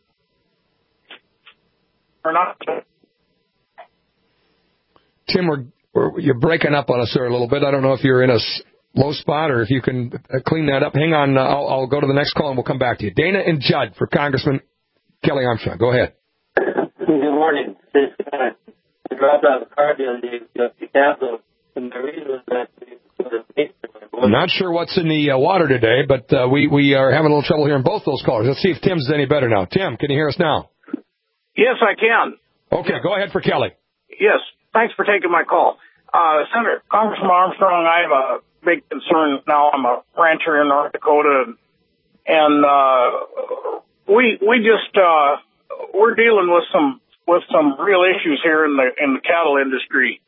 B: Tim, you're breaking up on us there a little bit. I don't know if you're in a low spot or if you can clean that up. Hang on. I'll go to the next call and we'll come back to you. Dana and Judd for Congressman Kelly Armstrong. Go ahead.
S: Good morning. I dropped out of the car the other day to the Capitol, and the reason was that
B: I'm not sure what's in the water today, but we are having a little trouble hearing both those callers. Let's see if Tim's is any better now. Tim, can you hear us now?
R: Yes, I can.
B: Okay, go ahead for Kelly.
R: Yes, thanks for taking my call. Senator, Congressman Armstrong, I have a big concern now. I'm a rancher in North Dakota, and we're dealing with some real issues here in the cattle industry.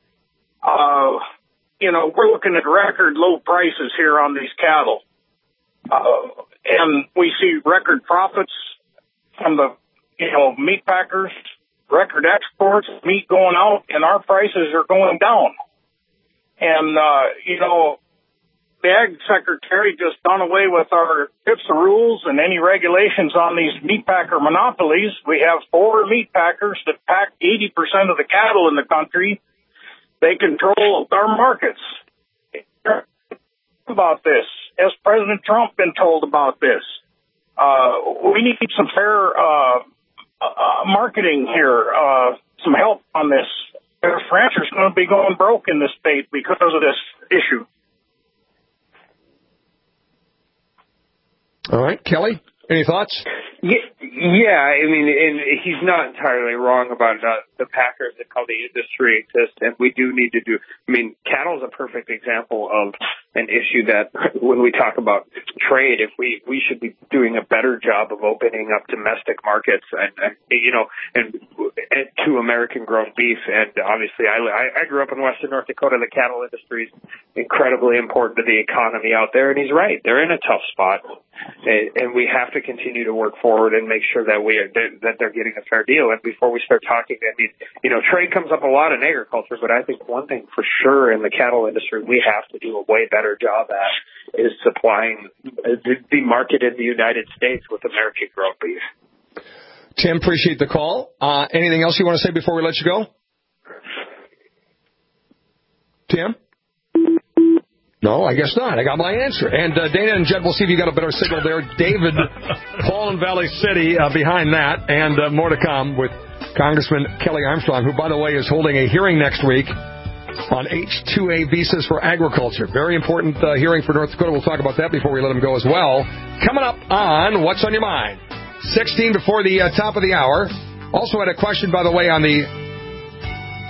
R: We're looking at record low prices here on these cattle. And we see record profits from the, meat packers, record exports, meat going out, and our prices are going down. And, the Ag Secretary just done away with our PIPSA rules and any regulations on these meat packer monopolies. We have 4 meat packers that pack 80% of the cattle in the country. They control our markets. About this, has President Trump been told about this? We need some fair marketing here, some help on this. There's ranchers going to be going broke in this state because of this issue.
B: All right, Kelly, any thoughts?
O: Yeah, I mean, and he's not entirely wrong about the packers and how the industry exists, and we do need to do. I mean, cattle is a perfect example of an issue that when we talk about trade, if we should be doing a better job of opening up domestic markets and to American-grown beef. And obviously, I grew up in Western North Dakota. The cattle industry is incredibly important to the economy out there, and he's right. They're in a tough spot, and we have to continue to work forward and make sure that they're getting a fair deal. And before we start talking, I mean, trade comes up a lot in agriculture, but I think one thing for sure in the cattle industry we have to do a way better job at is supplying the market in the United States with American-grown beef.
B: Tim, appreciate the call. Anything else you want to say before we let you go? Tim? No, I guess not. I got my answer. And Dana and Jed, we'll see if you got a better signal there. David, Paul in Valley City behind that, and more to come with Congressman Kelly Armstrong, who, by the way, is holding a hearing next week on H-2A visas for agriculture. Very important hearing for North Dakota. We'll talk about that before we let him go as well. Coming up on What's on Your Mind? 16 before the top of the hour. Also had a question, by the way, on the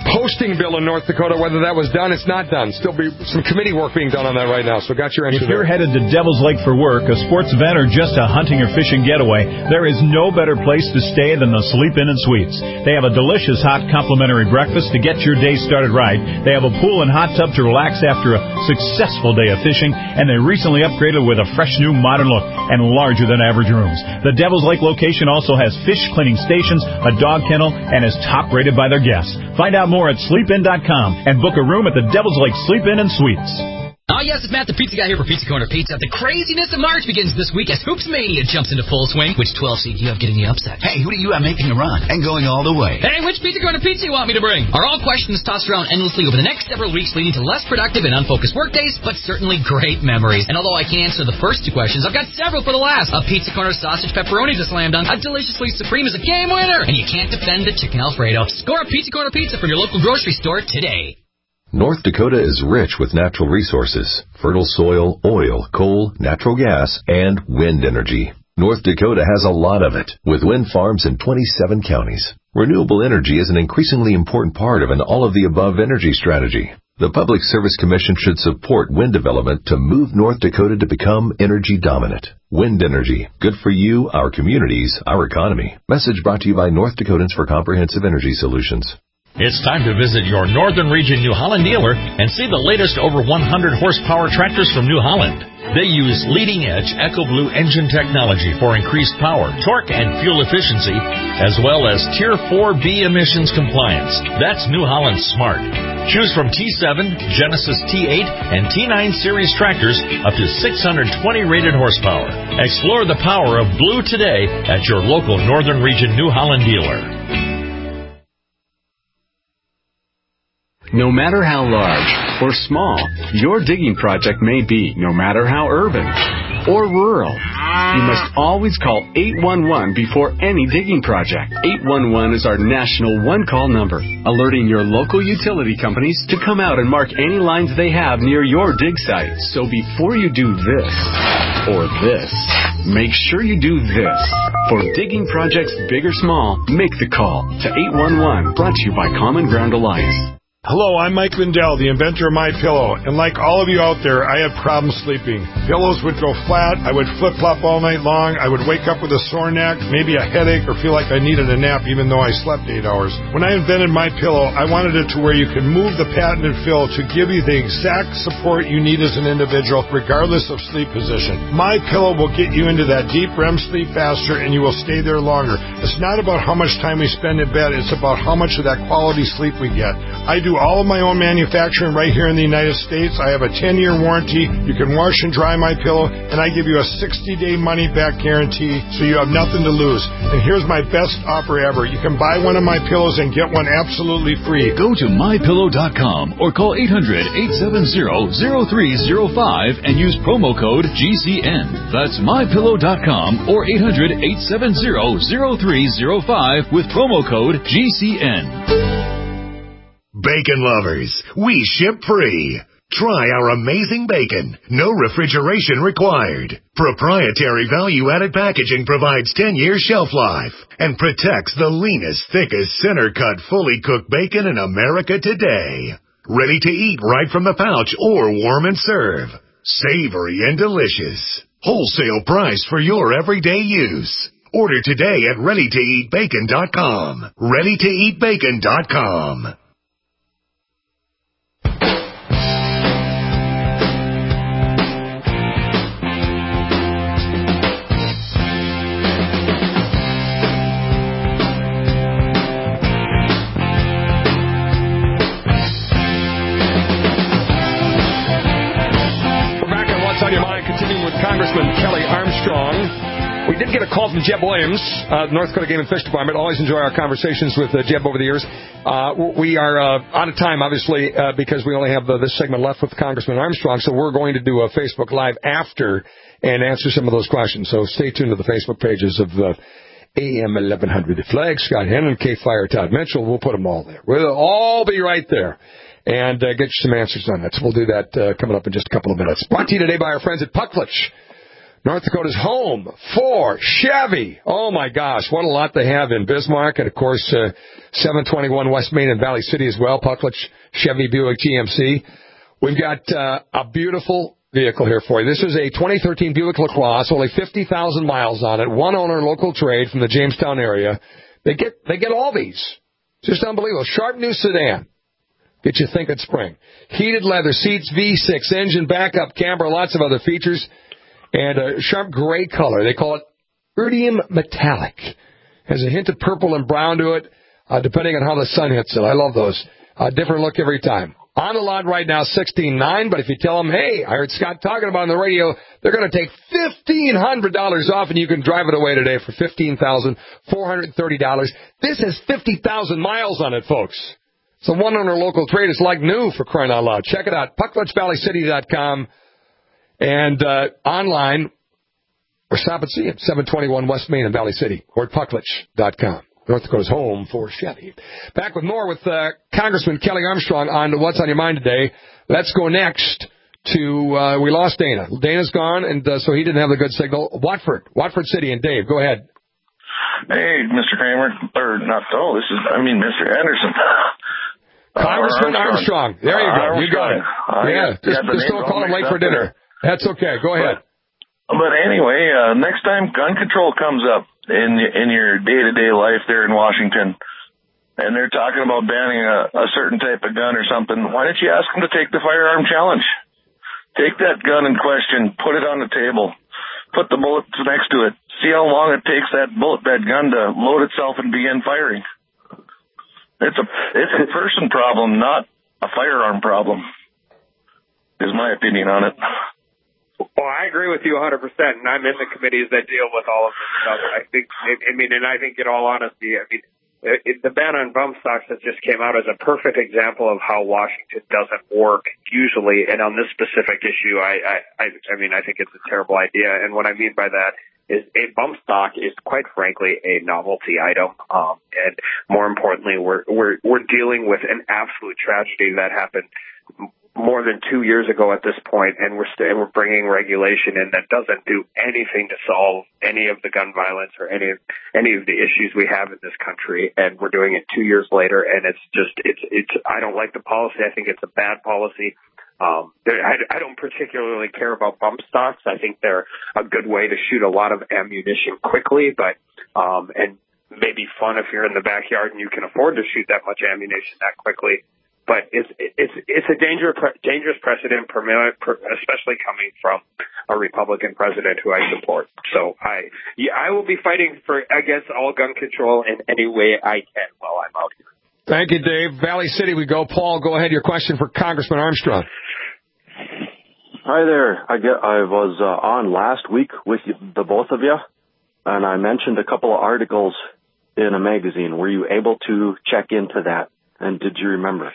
B: posting bill in North Dakota, whether that was done. It's not done. Still be some committee work being done on that right now. So got your answer
T: If you're
B: there.
T: headed to Devil's Lake for work, a sports event, or just a hunting or fishing getaway, there is no better place to stay than the Sleep Inn and Suites. They have a delicious hot complimentary breakfast to get your day started right. They have a pool and hot tub to relax after a successful day of fishing, and they recently upgraded with a fresh new modern look and larger than average rooms. The Devil's Lake location also has fish cleaning stations, a dog kennel, and is top rated by their guests. Find out more at sleepin.com and book a room at the Devil's Lake Sleep Inn and Suites.
U: Oh, yes, it's Matt the Pizza Guy here for Pizza Corner Pizza. The craziness of March begins this week as Hoops Mania jumps into full swing. Which 12 seed do you have getting the upset?
V: Hey, who do you have making a run and going all the way?
U: Hey, which Pizza Corner Pizza you want me to bring? Are all questions tossed around endlessly over the next several weeks, leading to less productive and unfocused workdays, but certainly great memories. And although I can't answer the first two questions, I've got several for the last. A Pizza Corner sausage pepperoni is a slam dunk. A Deliciously Supreme is a game winner. And you can't defend the chicken Alfredo. Score a Pizza Corner Pizza from your local grocery store today.
A: North Dakota is rich with natural resources, fertile soil, oil, coal, natural gas, and wind energy. North Dakota has a lot of it, with wind farms in 27 counties. Renewable energy is an increasingly important part of an all-of-the-above energy strategy. The Public Service Commission should support wind development to move North Dakota to become energy dominant. Wind energy, good for you, our communities, our economy. Message brought to you by North Dakotans for Comprehensive Energy Solutions.
W: It's time to visit your Northern Region New Holland dealer and see the latest over 100 horsepower tractors from New Holland. They use leading-edge EcoBlue engine technology for increased power, torque, and fuel efficiency, as well as Tier 4B emissions compliance. That's New Holland Smart. Choose from T7, Genesis T8, and T9 series tractors up to 620 rated horsepower. Explore the power of blue today at your local Northern Region New Holland dealer.
X: No matter how large or small your digging project may be, no matter how urban or rural, you must always call 811 before any digging project. 811 is our national one-call number, alerting your local utility companies to come out and mark any lines they have near your dig site. So before you do this or this, make sure you do this. For digging projects big or small, make the call to 811, brought to you by Common Ground Alliance.
Y: Hello, I'm Mike Lindell, the inventor of MyPillow, and like all of you out there, I had problems sleeping. Pillows would go flat, I would flip-flop all night long, I would wake up with a sore neck, maybe a headache, or feel like I needed a nap even though I slept 8 hours. When I invented MyPillow, I wanted it to where you could move the patented fill to give you the exact support you need as an individual, regardless of sleep position. MyPillow will get you into that deep REM sleep faster, and you will stay there longer. It's not about how much time we spend in bed, it's about how much of that quality sleep we get. I do all of my own manufacturing right here in the United States. I have a 10-year warranty. You can wash and dry my pillow, and I give you a 60-day money-back guarantee, so you have nothing to lose. And here's my best offer ever. You can buy one of my pillows and get one absolutely free.
Z: Go to MyPillow.com or call 800-870-0305 and use promo code GCN. That's MyPillow.com or 800-870-0305 with promo code GCN.
A: Bacon lovers, we ship free. Try our amazing bacon. No refrigeration required. Proprietary value-added packaging provides 10-year shelf life and protects the leanest, thickest, center-cut, fully cooked bacon in America today. Ready to eat right from the pouch or warm and serve. Savory and delicious. Wholesale price for your everyday use. Order today at ReadyToEatBacon.com. ReadyToEatBacon.com.
B: Continuing with Congressman Kelly Armstrong. We did get a call from Jeb Williams, North Dakota Game and Fish Department. Always enjoy our conversations with Jeb over the years. We are out of time, obviously, because we only have this segment left with Congressman Armstrong, so we're going to do a Facebook Live after and answer some of those questions. So stay tuned to the Facebook pages of AM 1100 The Flag, Scott Hennon, K Fire, Todd Mitchell. We'll put them all there. We'll all be right there. And get you some answers on that. So we'll do that coming up in just a couple of minutes. Brought to you today by our friends at Pucklich. North Dakota's home for Chevy. Oh, my gosh, what a lot they have in Bismarck. And, of course, 721 West Main and Valley City as well, Pucklich, Chevy, Buick, GMC. We've got a beautiful vehicle here for you. This is a 2013 Buick LaCrosse, only 50,000 miles on it, one owner, local trade from the Jamestown area. They get all these. Just unbelievable. Sharp new sedan. Get you thinking spring. Heated leather seats, V6 engine, backup camera, lots of other features. And a sharp gray color. They call it Iridium Metallic. Has a hint of purple and brown to it, depending on how the sun hits it. I love those. Different look every time. On the lot right now, $16,900, but if you tell them, hey, I heard Scott talking about on the radio, they're going to take $1,500 off, and you can drive it away today for $15,430. This has 50,000 miles on it, folks. So one owner local trade is like new, for crying out loud. Check it out, PuckletchValleyCity.com, and online, or stop and see it, 721 West Main in Valley City, or at Puckletch.com. North Dakota's home for Chevy. Back with more with Congressman Kelly Armstrong on What's on Your Mind today. Let's go next to, we lost Dana. Dana's gone, and so he didn't have the good signal. Watford City, and Dave, go ahead.
E: Hey, Mr. Kramer, or not, Mr. Anderson.
B: Congressman Armstrong. There you go.
E: Armstrong.
B: You got it. Just don't call him late for dinner. That's okay. Go ahead.
E: But anyway, next time gun control comes up in your day-to-day life there in Washington, and they're talking about banning a certain type of gun or something, why don't you ask them to take the firearm challenge? Take that gun in question, put it on the table, put the bullets next to it, see how long it takes that gun to load itself and begin firing. It's a person problem, not a firearm problem, is my opinion on it.
O: Well, I agree with you 100%, and I'm in the committees that deal with all of this stuff. I think in all honesty, the ban on bump stocks that just came out is a perfect example of how Washington doesn't work usually. And on this specific issue, I think it's a terrible idea. And what I mean by that is a bump stock is quite frankly a novelty item. And more importantly, we're dealing with an absolute tragedy that happened more than 2 years ago at this point, and we're bringing regulation in that doesn't do anything to solve any of the gun violence or any of the issues we have in this country. And we're doing it 2 years later, and it's I don't like the policy. I think it's a bad policy. I don't particularly care about bump stocks. I think they're a good way to shoot a lot of ammunition quickly, but and maybe fun if you're in the backyard and you can afford to shoot that much ammunition that quickly. But it's a dangerous precedent, especially coming from a Republican president who I support. So I will be fighting against all gun control in any way I can while I'm out here.
B: Thank you, Dave. Valley City, we go. Paul, go ahead. Your question for Congressman Armstrong.
F: Hi there. I was on last week with the both of you, and I mentioned a couple of articles in a magazine. Were you able to check into that? And did you remember?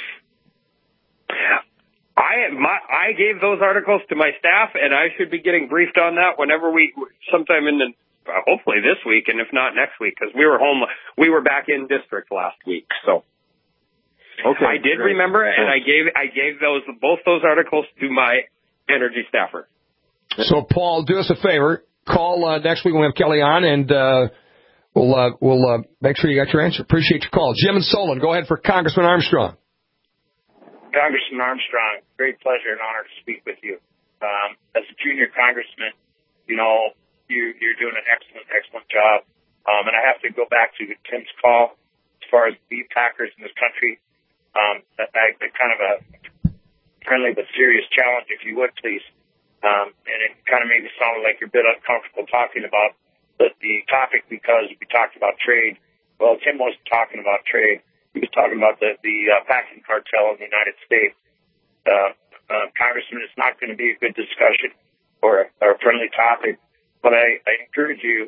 O: I gave those articles to my staff, and I should be getting briefed on that sometime hopefully this week, and if not next week, because we were back in district last week. So, okay, I did remember, and I gave both those articles to my energy staffer.
B: So, Paul, do us a favor. Call next week when we have Kelly on, and we'll make sure you got your answer. Appreciate your call. Jim and Solon, go ahead for Congressman Armstrong.
G: Congressman Armstrong, great pleasure and honor to speak with you. As a junior congressman, you're doing an excellent job. And I have to go back to Tim's call as far as beef packers in this country. Kind of a friendly but serious challenge, if you would, please. And it kind of made me sound like you're a bit uncomfortable talking about the topic because we talked about trade. Well, Tim wasn't talking about trade. He was talking about the packing cartel in the United States. Congressman, it's not going to be a good discussion or a friendly topic, but I encourage you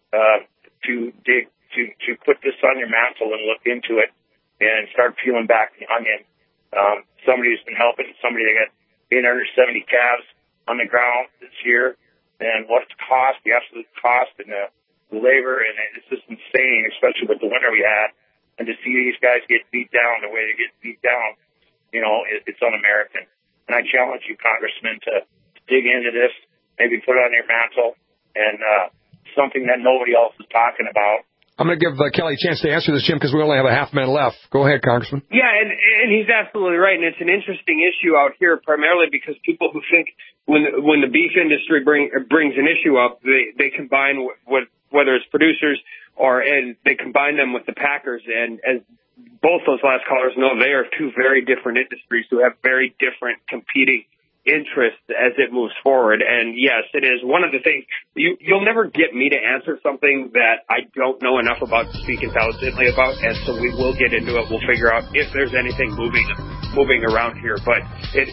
G: to put this on your mantle and look into it and start peeling back the onion. Somebody who's been helping, somebody that got 870 calves on the ground this year, and what's the cost, the absolute cost, and the labor, and it's just insane, especially with the winter we had. And to see these guys get beat down the way they get beat down, it's un-American. And I challenge you, Congressman, to dig into this, maybe put it on your mantle, and something that nobody else is talking about.
B: I'm going to give Kelly a chance to answer this, Jim, because we only have a half minute left. Go ahead, Congressman.
O: Yeah, and he's absolutely right, and it's an interesting issue out here, primarily because people who think when the beef industry brings an issue up, they combine whether it's producers and they combine them with the packers, and as both those last callers know, they are two very different industries who have very different competing interest as it moves forward. And yes, it is one of the things you'll never get me to answer something that I don't know enough about to speak intelligently about, and so we will get into it. We'll figure out if there's anything moving around here, but it's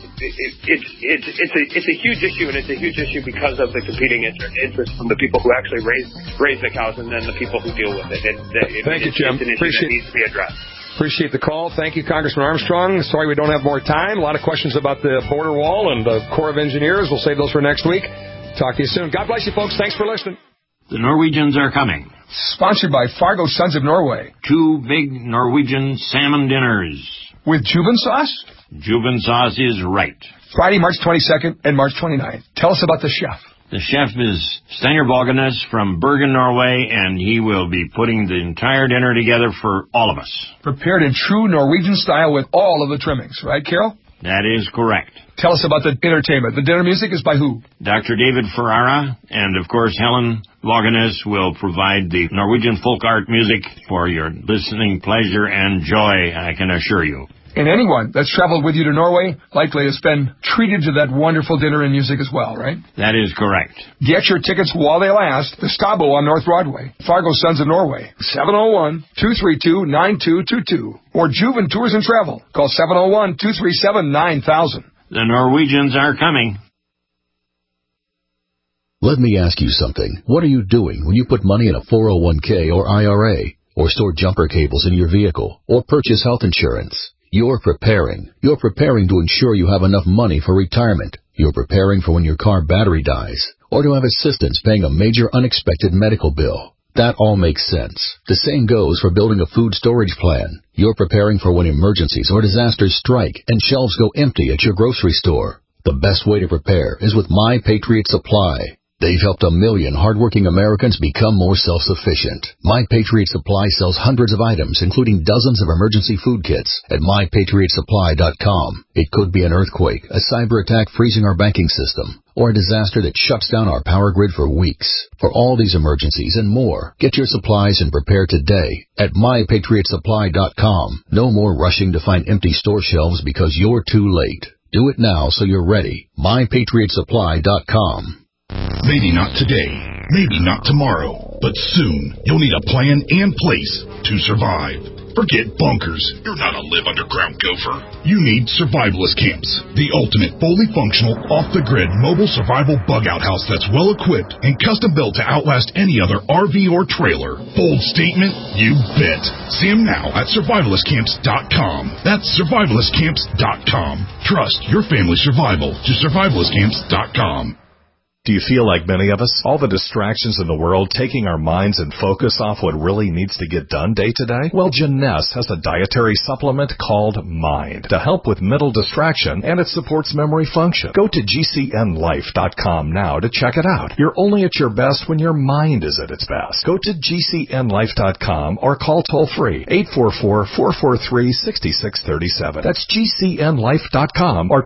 O: a huge issue, and it's a huge issue because of the competing interest from the people who actually raise the cows and then the people who deal with it.
B: Thank you, Jim.
O: It's an issue that needs to be addressed.
B: Appreciate the call. Thank you, Congressman Armstrong. Sorry we don't have more time. A lot of questions about the border wall and the Corps of Engineers. We'll save those for next week. Talk to you soon. God bless you, folks. Thanks for listening.
C: The Norwegians are coming.
B: Sponsored by Fargo Sons of Norway.
C: 2 big Norwegian salmon dinners.
B: With Juven sauce?
C: Juven sauce is right.
B: Friday, March 22nd and March 29th. Tell us about the chef.
C: The chef is Steinar Vågenes from Bergen, Norway, and he will be putting the entire dinner together for all of us.
B: Prepared in true Norwegian style with all of the trimmings, right, Carol?
C: That is correct.
B: Tell us about the entertainment. The dinner music is by who?
C: Dr. David Ferrara, and of course Helen Vågenes will provide the Norwegian folk art music for your listening pleasure and joy, I can assure you.
B: And anyone that's traveled with you to Norway likely has been treated to that wonderful dinner and music as well, right?
C: That is correct.
B: Get your tickets while they last. The Stabo on North Broadway. Fargo Sons of Norway. 701-232-9222. Or Juven Tours and Travel. Call 701-237-9000.
C: The Norwegians are coming.
D: Let me ask you something. What are you doing when you put money in a 401k or IRA? Or store jumper cables in your vehicle? Or purchase health insurance? You're preparing. You're preparing to ensure you have enough money for retirement. You're preparing for when your car battery dies, or to have assistance paying a major unexpected medical bill. That all makes sense. The same goes for building a food storage plan. You're preparing for when emergencies or disasters strike and shelves go empty at your grocery store. The best way to prepare is with My Patriot Supply. They've helped 1 million hardworking Americans become more self-sufficient. My Patriot Supply sells hundreds of items, including dozens of emergency food kits at MyPatriotSupply.com. It could be an earthquake, a cyber attack freezing our banking system, or a disaster that shuts down our power grid for weeks. For all these emergencies and more, get your supplies and prepare today at MyPatriotSupply.com. No more rushing to find empty store shelves because you're too late. Do it now so you're ready. MyPatriotSupply.com.
H: Maybe not today, maybe not tomorrow, but soon you'll need a plan and place to survive. Forget bunkers. You're not a live underground gopher. You need Survivalist Camps, the ultimate fully functional, off-the-grid mobile survival bug-out house that's well-equipped and custom-built to outlast any other RV or trailer. Bold statement? You bet. See them now at survivalistcamps.com. That's survivalistcamps.com. Trust your family's survival to survivalistcamps.com.
I: Do you feel like many of us? All the distractions in the world taking our minds and focus off what really needs to get done day to day? Well, Jeunesse has a dietary supplement called Mind to help with mental distraction, and it supports memory function. Go to GCNlife.com now to check it out. You're only at your best when your mind is at its best. Go to GCNlife.com or call toll-free 844-443-6637. That's GCNlife.com or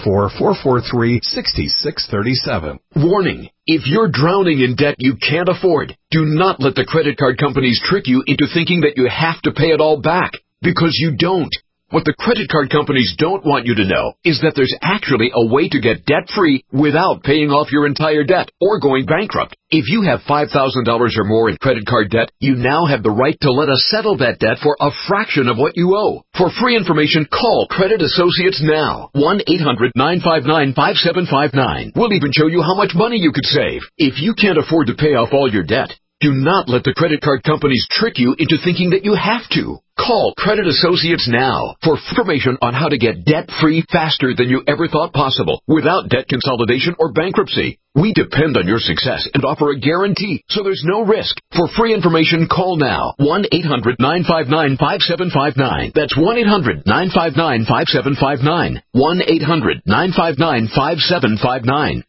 I: 844-443-6637.
J: Warning. If you're drowning in debt you can't afford, do not let the credit card companies trick you into thinking that you have to pay it all back, because you don't. What the credit card companies don't want you to know is that there's actually a way to get debt-free without paying off your entire debt or going bankrupt. If you have $5,000 or more in credit card debt, you now have the right to let us settle that debt for a fraction of what you owe. For free information, call Credit Associates now. 1-800-959-5759. We'll even show you how much money you could save. If you can't afford to pay off all your debt, do not let the credit card companies trick you into thinking that you have to. Call Credit Associates now for information on how to get debt-free faster than you ever thought possible without debt consolidation or bankruptcy. We depend on your success and offer a guarantee, so there's no risk. For free information, call now. 1-800-959-5759. That's 1-800-959-5759. 1-800-959-5759.